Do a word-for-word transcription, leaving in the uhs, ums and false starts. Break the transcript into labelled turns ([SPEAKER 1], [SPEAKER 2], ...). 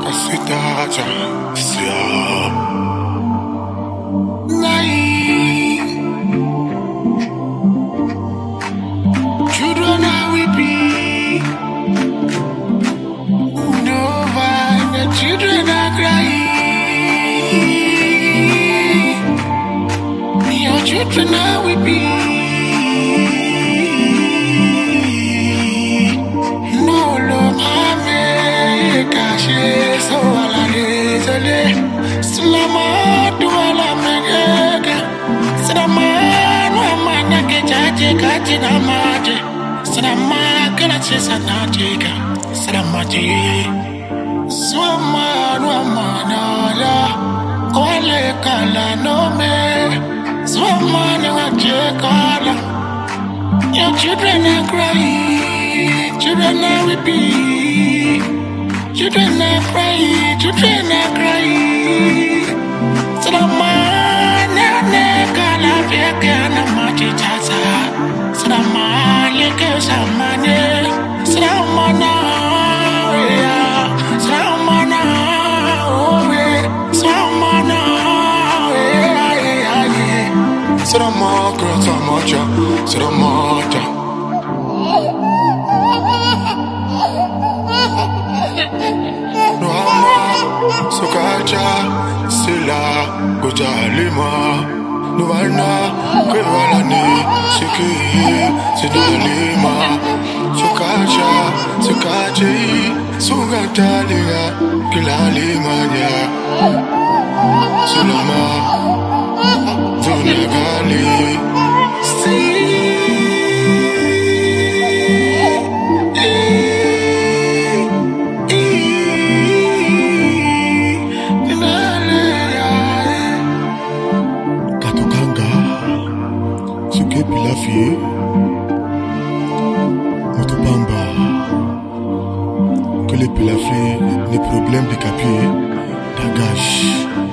[SPEAKER 1] Kasitaja, siya. Nai. Children are weeping. No, why the children are crying. Your children are weeping. So ala dezele, slama duala megege, slama nuama nake jaje kaji na maje, slama kena chesa najiga, slama ji, slama nuama nala, kwale kala nome, slama nuaje kala. Your children are crying, children are weeping. Children are crying, children are crying. Salama, nene kala fiake na maji chaza. Salama, leke samane. Salama na oya, salama na oye, salama na oya oya oya. Salama, girl, salama ja, salama ja. Sokaja, Sila, Goja Lima, Nuana, Kevalani, Siki, Sidalima, Sokaja, Sokaji, Sugatalia, Kilalimania, Sulama, Zunagali, Pilafie, Motopamba, que les pilafés, les problèmes de capier, d'agache.